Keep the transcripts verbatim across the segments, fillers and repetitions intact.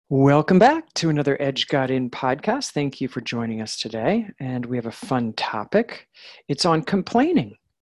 Welcome back to another Edge Got In podcast. Thank you for joining us today. And we have a fun topic. It's on complaining.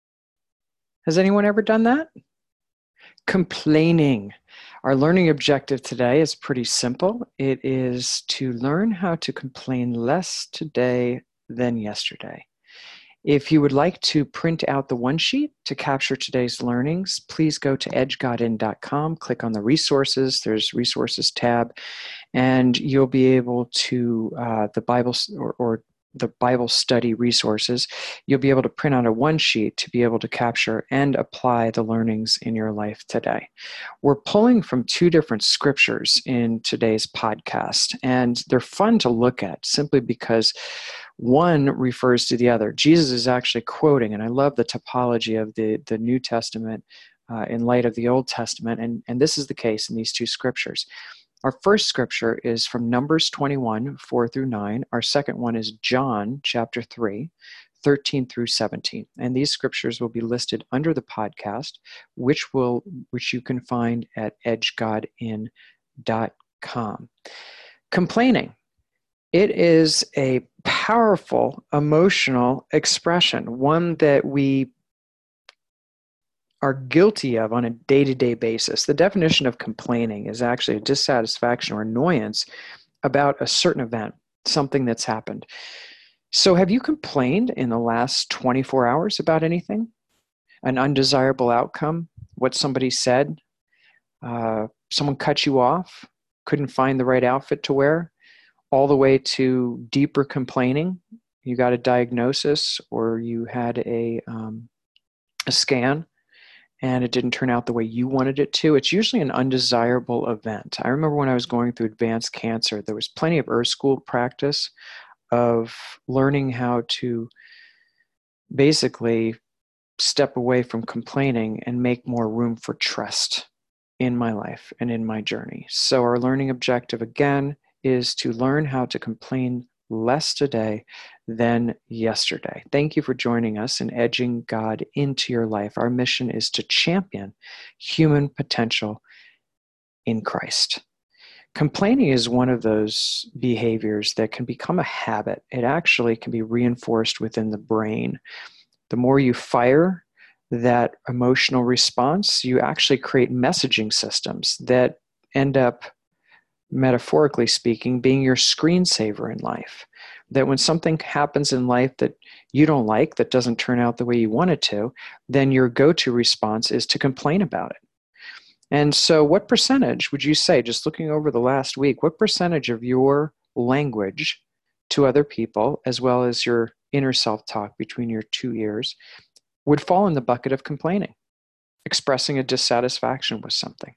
Has anyone ever done that? Complaining. Our learning objective today is pretty simple. It is to learn how to complain less today than yesterday. If you would like to print out the one sheet to capture today's learnings, please go to edge got in dot com, click on the resources. There's resources tab, and you'll be able to, uh, the Bible or, or the Bible study resources, you'll be able to print out a one sheet to be able to capture and apply the learnings in your life today. We're pulling from two different scriptures in today's podcast, and they're fun to look at simply because one refers to the other. Jesus is actually quoting, and I love the topology of the, the New Testament uh, in light of the Old Testament, and, and this is the case in these two scriptures. Our first scripture is from Numbers twenty-one, four through nine. Our second one is John chapter three, thirteen through seventeen. And these scriptures will be listed under the podcast, which will which you can find at edge god in dot com. Complaining. It is a powerful emotional expression, one that we are guilty of on a day-to-day basis. The definition of complaining is actually a dissatisfaction or annoyance about a certain event, something that's happened. So have you complained in the last twenty-four hours about anything? An undesirable outcome? What somebody said? Uh, someone cut you off? Couldn't find the right outfit to wear? All the way to deeper complaining. You got a diagnosis or you had a, um, a scan and it didn't turn out the way you wanted it to. It's usually an undesirable event. I remember when I was going through advanced cancer, there was plenty of Earth School practice of learning how to basically step away from complaining and make more room for trust in my life and in my journey. So our learning objective, again, is to learn how to complain less today than yesterday. Thank you for joining us in Edging God into your life. Our mission is to champion human potential in Christ. Complaining is one of those behaviors that can become a habit. It actually can be reinforced within the brain. The more you fire that emotional response, you actually create messaging systems that end up, metaphorically speaking, being your screensaver in life. That when something happens in life that you don't like, that doesn't turn out the way you want it to, then your go-to response is to complain about it. And so what percentage would you say, just looking over the last week, what percentage of your language to other people, as well as your inner self-talk between your two ears, would fall in the bucket of complaining, expressing a dissatisfaction with something?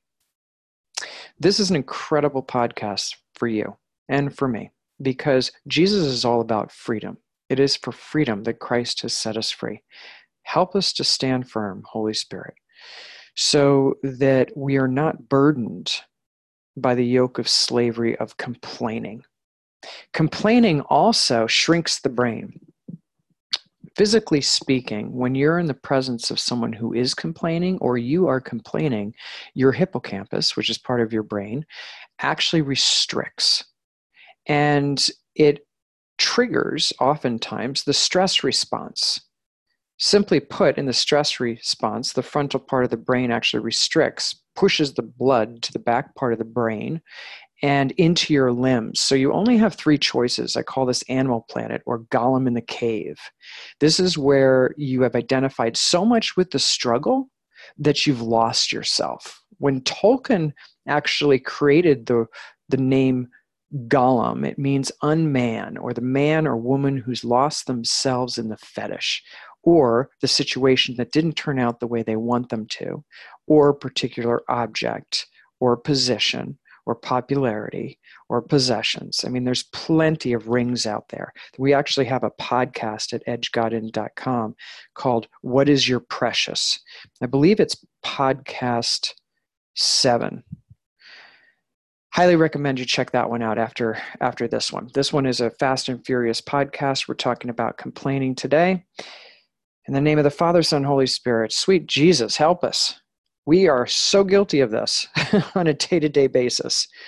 This is an incredible podcast for you and for me because Jesus is all about freedom. It is for freedom that Christ has set us free. Help us to stand firm, Holy Spirit, so that we are not burdened by the yoke of slavery of complaining. Complaining also shrinks the brain. Physically speaking, when you're in the presence of someone who is complaining or you are complaining, your hippocampus, which is part of your brain, actually restricts. And it triggers, oftentimes, the stress response. Simply put, in the stress response, the frontal part of the brain actually restricts, pushes the blood to the back part of the brain and into your limbs. So you only have three choices. I call this Animal Planet or Gollum in the Cave. This is where you have identified so much with the struggle that you've lost yourself. When Tolkien actually created the, the name Gollum, it means unman, or the man or woman who's lost themselves in the fetish, or the situation that didn't turn out the way they want them to, or a particular object or position, or popularity, or possessions. I mean, there's plenty of rings out there. We actually have a podcast at edge god in dot com called What is Your Precious? I believe it's podcast seven. Highly recommend you check that one out after, after this one. This one is a Fast and Furious podcast. We're talking about complaining today. In the name of the Father, Son, Holy Spirit, sweet Jesus, help us. We are so guilty of this on a day-to-day basis.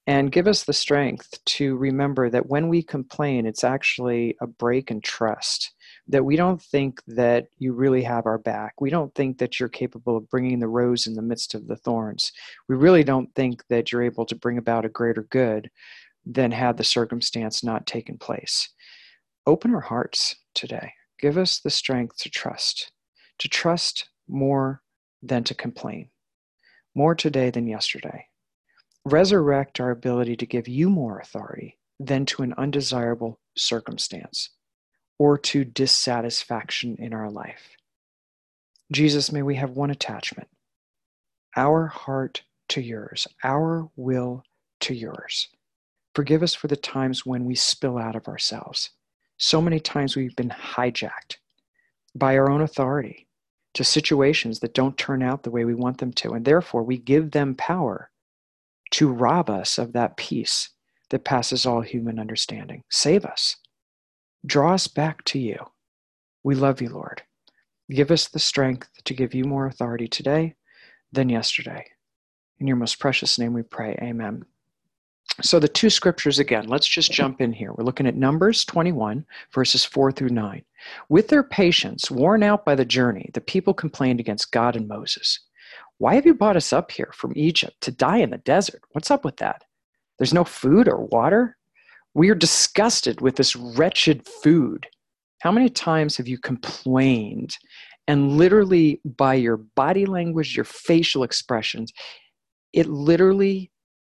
And give us the strength to remember that when we complain, it's actually a break in trust, that we don't think that you really have our back. We don't think that you're capable of bringing the rose in the midst of the thorns. We really don't think that you're able to bring about a greater good than had the circumstance not taken place. Open our hearts today. Give us the strength to trust, to trust more than to complain, more today than yesterday. Resurrect our ability to give you more authority than to an undesirable circumstance or to dissatisfaction in our life. Jesus, may we have one attachment, our heart to yours, our will to yours. Forgive us for the times when we spill out of ourselves. So many times we've been hijacked by our own authority to situations that don't turn out the way we want them to, and therefore we give them power to rob us of that peace that passes all human understanding. Save us. Draw us back to you. We love you, Lord. Give us the strength to give you more authority today than yesterday. In your most precious name we pray, amen. So the two scriptures again, let's just jump in here. We're looking at Numbers twenty-one, verses four through nine. With their patience, worn out by the journey, the people complained against God and Moses. Why have you brought us up here from Egypt to die in the desert? What's up with that? There's no food or water? We are disgusted with this wretched food. How many times have you complained and literally by your body language, your facial expressions, it literally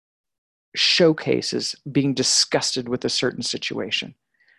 showcases being disgusted with a certain situation?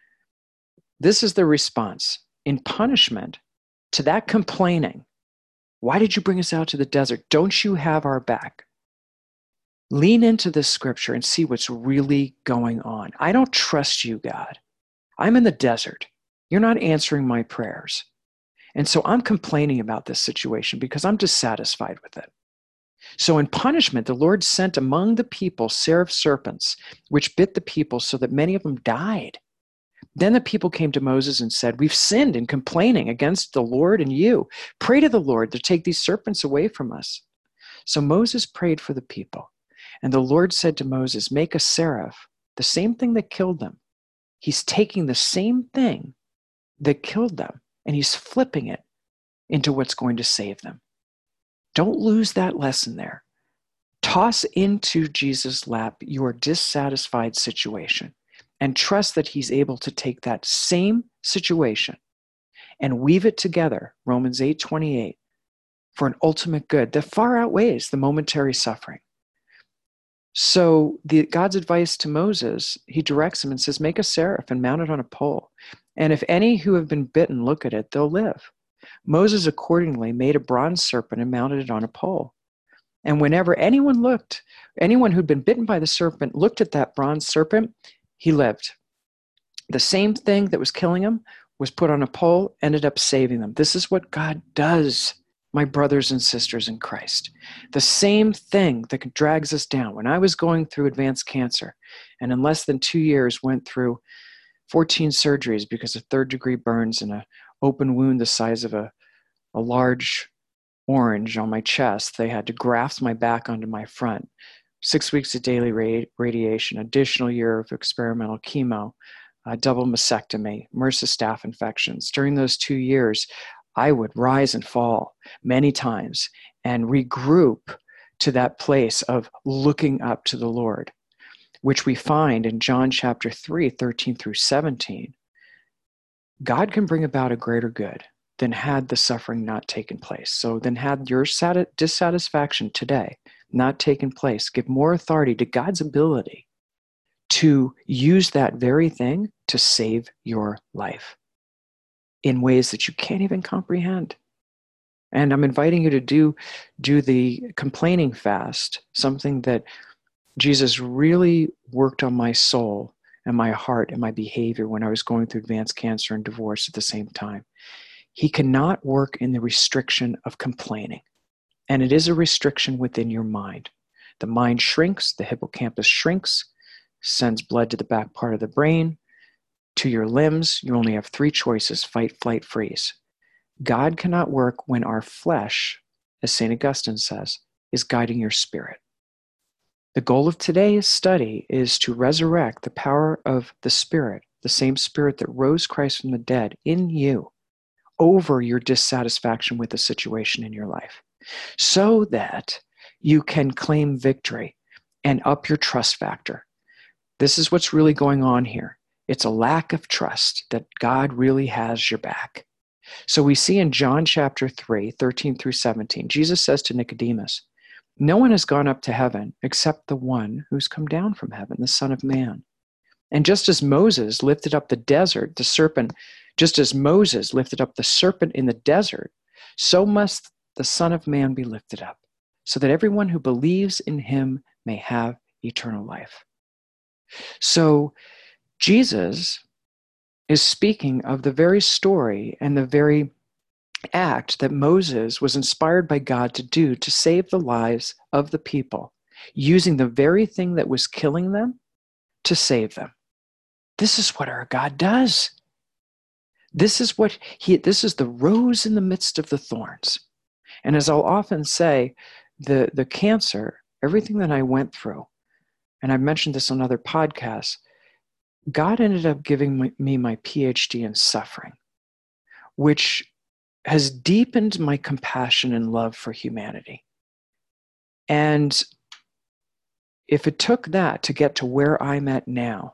This is the response in punishment to that complaining. Why did you bring us out to the desert? Don't you have our back? Lean into this scripture and see what's really going on. I don't trust you, God. I'm in the desert. You're not answering my prayers. And so I'm complaining about this situation because I'm dissatisfied with it. So in punishment, the Lord sent among the people seraph serpents, which bit the people so that many of them died. Then the people came to Moses and said, we've sinned in complaining against the Lord and you. Pray to the Lord to take these serpents away from us. So Moses prayed for the people. And the Lord said to Moses, make a seraph, the same thing that killed them. He's taking the same thing that killed them, and he's flipping it into what's going to save them. Don't lose that lesson there. Toss into Jesus' lap your dissatisfied situation and trust that he's able to take that same situation and weave it together, Romans eight twenty-eight, for an ultimate good that far outweighs the momentary suffering. So the, God's advice to Moses, he directs him and says, make a seraph and mount it on a pole. And if any who have been bitten look at it, they'll live. Moses accordingly made a bronze serpent and mounted it on a pole. And whenever anyone looked, anyone who'd been bitten by the serpent looked at that bronze serpent, he lived. The same thing that was killing him was put on a pole, ended up saving them. This is what God does, my brothers and sisters in Christ. The same thing that drags us down. When I was going through advanced cancer, and in less than two years went through fourteen surgeries because of third degree burns and an open wound the size of a, a large orange on my chest, they had to graft my back onto my front. Six weeks of daily ra- radiation, additional year of experimental chemo, uh, double mastectomy, MRSA staph infections. During those two years, I would rise and fall many times and regroup to that place of looking up to the Lord, which we find in John chapter three, thirteen through seventeen. God can bring about a greater good than had the suffering not taken place. So then had your sat- dissatisfaction today not taken place, give more authority to God's ability to use that very thing to save your life in ways that you can't even comprehend. And I'm inviting you to do, do the complaining fast, something that Jesus really worked on my soul and my heart and my behavior when I was going through advanced cancer and divorce at the same time. He cannot work in the restriction of complaining. And it is a restriction within your mind. The mind shrinks, the hippocampus shrinks, sends blood to the back part of the brain, to your limbs. You only have three choices: fight, flight, freeze. God cannot work when our flesh, as Saint Augustine says, is guiding your spirit. The goal of today's study is to resurrect the power of the Spirit, the same Spirit that rose Christ from the dead, in you over your dissatisfaction with the situation in your life, so that you can claim victory and up your trust factor. This is what's really going on here. It's a lack of trust that God really has your back. So we see in John chapter three, thirteen through seventeen, Jesus says to Nicodemus, "No one has gone up to heaven except the one who's come down from heaven, the Son of Man. And just as Moses lifted up the desert, the serpent, just as Moses lifted up the serpent in the desert, so must the Son of Man be lifted up, so that everyone who believes in him may have eternal life." So Jesus is speaking of the very story and the very act that Moses was inspired by God to do to save the lives of the people, using the very thing that was killing them to save them. This is what our God does. This is what he, this is the rose in the midst of the thorns. And as I'll often say, the, the cancer, everything that I went through, and I've mentioned this on other podcasts, God ended up giving my, me my P H D in suffering, which has deepened my compassion and love for humanity. And if it took that to get to where I'm at now,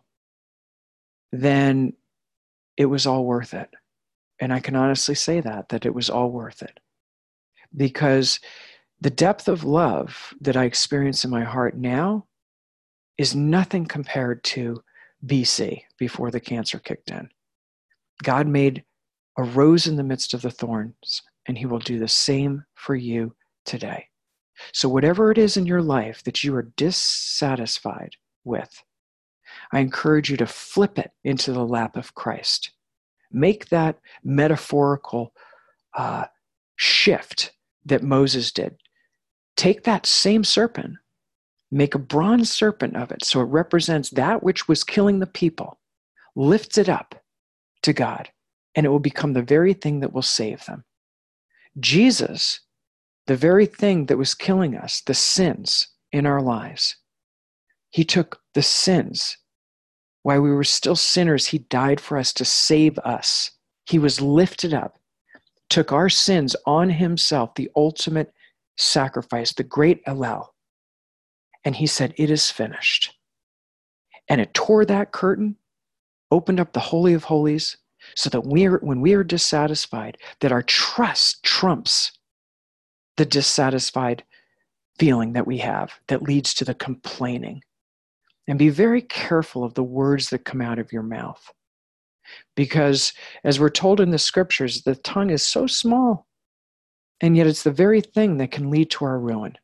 then it was all worth it. And I can honestly say that, that it was all worth it. Because the depth of love that I experience in my heart now is nothing compared to B C, before the cancer kicked in. God made a rose in the midst of the thorns, and he will do the same for you today. So whatever it is in your life that you are dissatisfied with, I encourage you to flip it into the lap of Christ. Make that metaphorical uh, shift that Moses did. Take that same serpent, make a bronze serpent of it so it represents that which was killing the people, lift it up to God, and it will become the very thing that will save them. Jesus, the very thing that was killing us, the sins in our lives, he took the sins. While we were still sinners, he died for us to save us. He was lifted up, took our sins on himself, the ultimate sacrifice, the great Elul. And he said, "It is finished." And it tore that curtain, opened up the Holy of Holies, so that we are, when we are dissatisfied, that our trust trumps the dissatisfied feeling that we have that leads to the complaining. And be very careful of the words that come out of your mouth. Because as we're told in the scriptures, the tongue is so small, and yet it's the very thing that can lead to our ruin.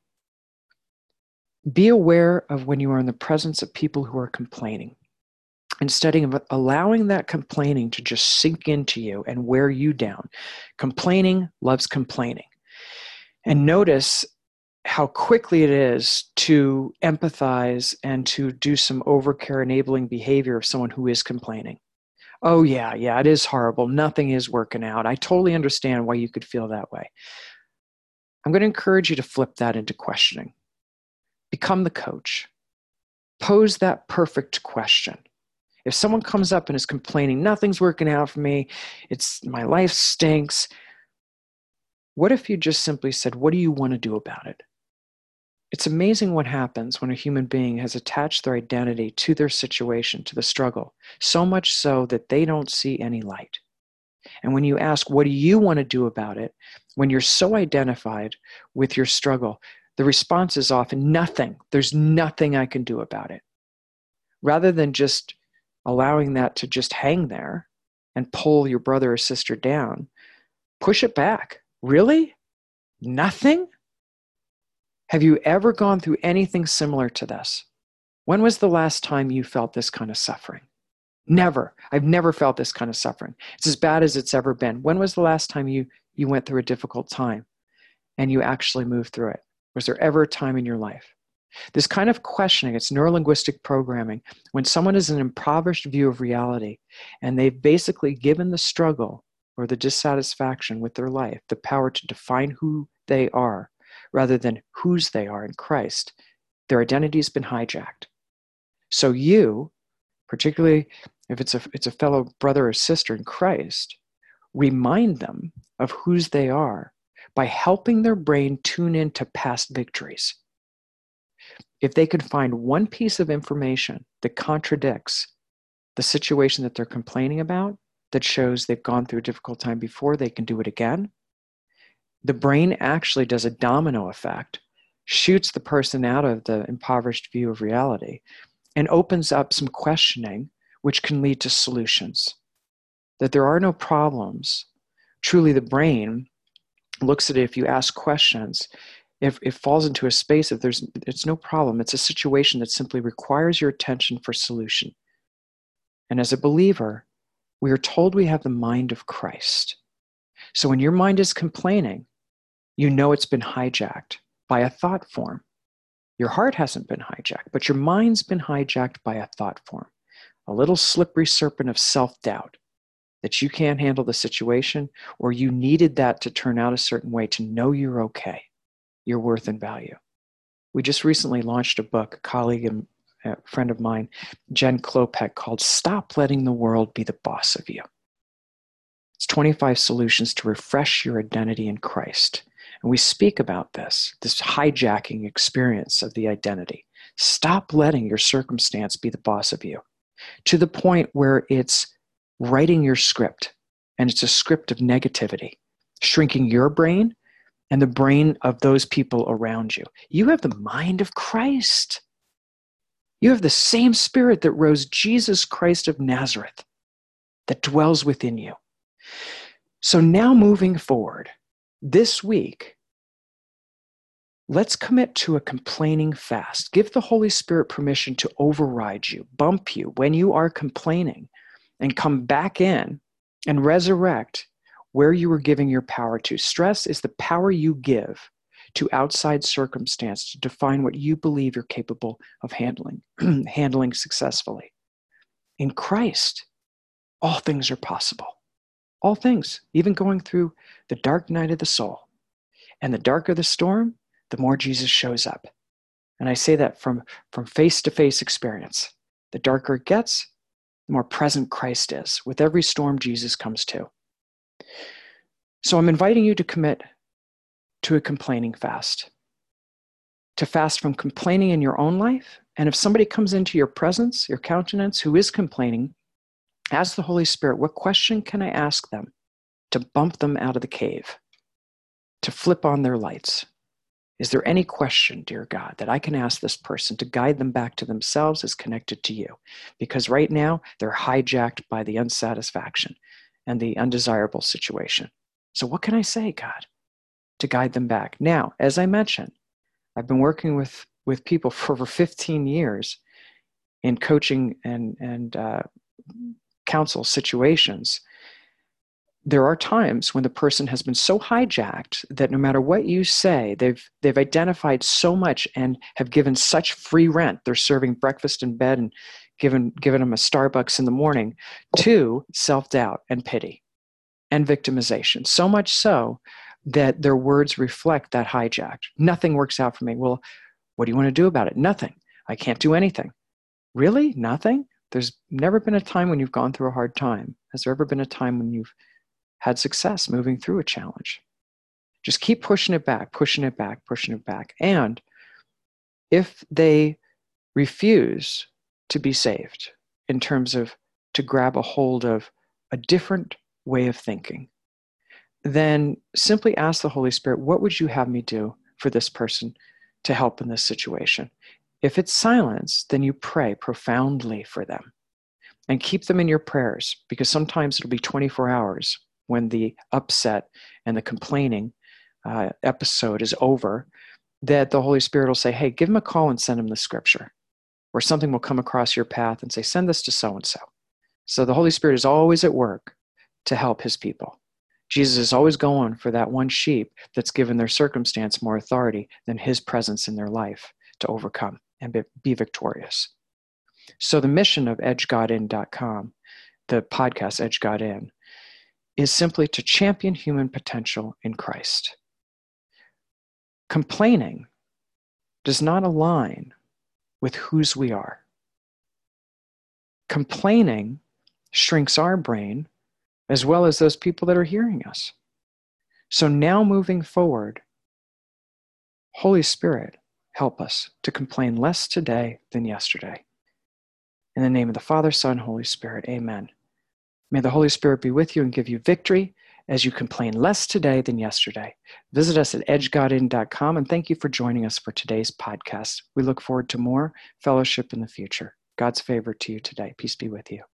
Be aware of when you are in the presence of people who are complaining. Instead of allowing that complaining to just sink into you and wear you down, complaining loves complaining. And notice how quickly it is to empathize and to do some overcare enabling behavior of someone who is complaining. Oh yeah, yeah, it is horrible. Nothing is working out. I totally understand why you could feel that way. I'm going to encourage you to flip that into questioning. Become the coach. Pose that perfect question. If someone comes up and is complaining, nothing's working out for me, it's my life stinks, what if you just simply said, what do you want to do about it? It's amazing what happens when a human being has attached their identity to their situation, to the struggle, so much so that they don't see any light. And when you ask, what do you want to do about it? When you're so identified with your struggle, the response is often nothing. There's nothing I can do about it. Rather than just allowing that to just hang there and pull your brother or sister down, push it back. Really? Nothing? Have you ever gone through anything similar to this? When was the last time you felt this kind of suffering? Never. I've never felt this kind of suffering. It's as bad as it's ever been. When was the last time you, you went through a difficult time and you actually moved through it? Was there ever a time in your life? This kind of questioning, it's neurolinguistic programming, when someone has an impoverished view of reality and they've basically given the struggle or the dissatisfaction with their life the power to define who they are rather than whose they are in Christ, Their identity has been hijacked. So you, particularly if it's a, it's a fellow brother or sister in Christ, remind them of whose they are by helping their brain tune into past victories. If they can find one piece of information that contradicts the situation that they're complaining about, that shows they've gone through a difficult time before, they can do it again, the brain actually does a domino effect, shoots the person out of the impoverished view of reality, and opens up some questioning, which can lead to solutions. That there are no problems. Truly, the brain looks at it, if you ask questions, if it falls into a space of there's it's no problem. It's a situation that simply requires your attention for solution. And as a believer, we are told we have the mind of Christ. So when your mind is complaining, you know it's been hijacked by a thought form. Your heart hasn't been hijacked, but your mind's been hijacked by a thought form. A little slippery serpent of self-doubt that you can't handle the situation, or you needed that to turn out a certain way to know you're okay, your worth and value. We just recently launched a book, a colleague and a friend of mine, Jen Klopek, called Stop Letting the World Be the Boss of You. It's twenty-five solutions to refresh your identity in Christ. And we speak about this, this hijacking experience of the identity. Stop letting your circumstance be the boss of you, to the point where it's writing your script, and it's a script of negativity, shrinking your brain and the brain of those people around you. You have the mind of Christ. You have the same spirit that rose Jesus Christ of Nazareth that dwells within you. So now moving forward, this week, let's commit to a complaining fast. Give the Holy Spirit permission to override you, bump you when you are complaining, and come back in and resurrect where you were giving your power to. Stress is the power you give to outside circumstance to define what you believe you're capable of handling, handling successfully. In Christ, all things are possible. All things, even going through the dark night of the soul. And the darker the storm, the more Jesus shows up. And I say that from, from face-to-face experience. The darker it gets, the more present Christ is. With every storm, Jesus comes to. So I'm inviting you to commit to a complaining fast. To fast from complaining in your own life. And if somebody comes into your presence, your countenance, who is complaining, ask the Holy Spirit, what question can I ask them to bump them out of the cave, to flip on their lights? Is there any question, dear God, that I can ask this person to guide them back to themselves as connected to you? Because right now, they're hijacked by the unsatisfaction and the undesirable situation. So what can I say, God, to guide them back? Now, as I mentioned, I've been working with, with people for over fifteen years in coaching and, and uh, counsel situations. There are times when the person has been so hijacked that no matter what you say, they've they've identified so much and have given such free rent. They're serving breakfast in bed and given given them a Starbucks in the morning, to self-doubt and pity and victimization. So much so that their words reflect that hijacked. Nothing works out for me. Well, what do you want to do about it? Nothing. I can't do anything. Really? Nothing? There's never been a time when you've gone through a hard time. Has there ever been a time when you've had success moving through a challenge? Just keep pushing it back, pushing it back, pushing it back. And if they refuse to be saved, in terms of to grab a hold of a different way of thinking, then simply ask the Holy Spirit, what would you have me do for this person to help in this situation? If it's silence, then you pray profoundly for them and keep them in your prayers, because sometimes it'll be twenty-four hours when the upset and the complaining uh, episode is over, that the Holy Spirit will say, hey, give him a call and send him the scripture. Or something will come across your path and say, send this to so-and-so. So the Holy Spirit is always at work to help his people. Jesus is always going for that one sheep that's given their circumstance more authority than his presence in their life to overcome and be, be victorious. So the mission of edge god in dot com, the podcast Edge God In, is simply to champion human potential in Christ. Complaining does not align with whose we are. Complaining shrinks our brain as well as those people that are hearing us. So now moving forward, Holy Spirit, help us to complain less today than yesterday. In the name of the Father, Son, Holy Spirit, amen. May the Holy Spirit be with you and give you victory as you complain less today than yesterday. Visit us at edge god in dot com, and thank you for joining us for today's podcast. We look forward to more fellowship in the future. God's favor to you today. Peace be with you.